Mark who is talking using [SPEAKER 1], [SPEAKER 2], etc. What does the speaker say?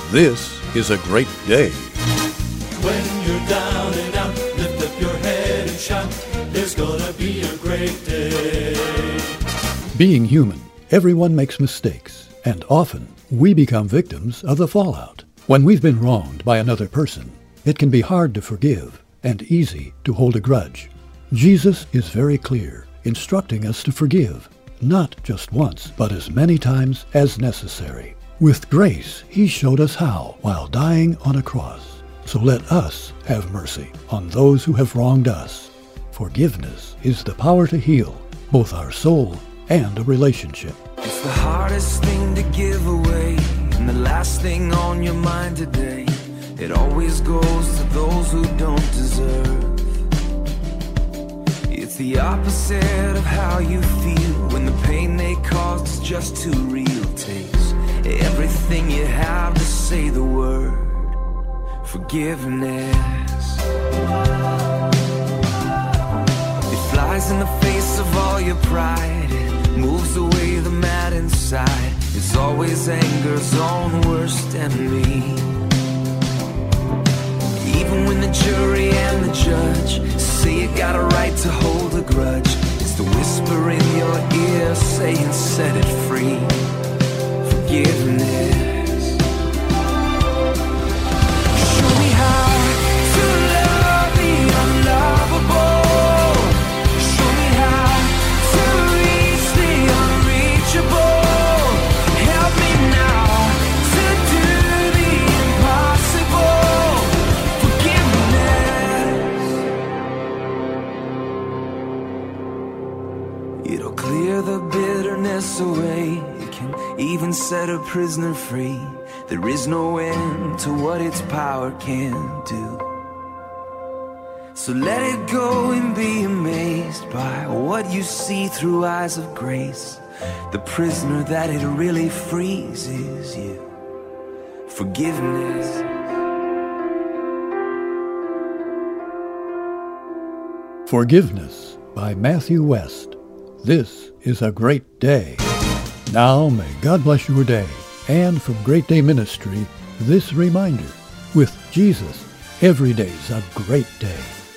[SPEAKER 1] This is a great day.
[SPEAKER 2] When you're down and out, lift up your head and shout, there's gonna be a great day.
[SPEAKER 3] Being human, everyone makes mistakes, and often we become victims of the fallout. When we've been wronged by another person, it can be hard to forgive and easy to hold a grudge. Jesus is very clear, instructing us to forgive, not just once, but as many times as necessary. With grace, he showed us how while dying on a cross. So let us have mercy on those who have wronged us. Forgiveness is the power to heal both our soul and a relationship.
[SPEAKER 4] It's the hardest thing to give away, and the last thing on your mind today. It always goes to those who don't deserve. It's the opposite of how you feel when the pain they caused is just too real. Takes everything you have to say the word forgiveness. It flies in the face of all your pride. It moves away the mad inside. It's always anger's own worst enemy. Even when the jury and the judge say you got a right to hold a grudge, it's the whisper in your ear saying set it free. Forgiveness. Show me how to love the unlovable. Show me how to reach the unreachable. Help me now to do the impossible. Forgiveness. It'll clear the bitterness away. Even set a prisoner free. There is no end to what its power can do. So let it go and be amazed by what you see through eyes of grace. The prisoner that it really frees is you. Forgiveness.
[SPEAKER 3] Forgiveness by Matthew West. This is a great day. Now may God bless your day, and from Great Day Ministry, this reminder, with Jesus, every day's a great day.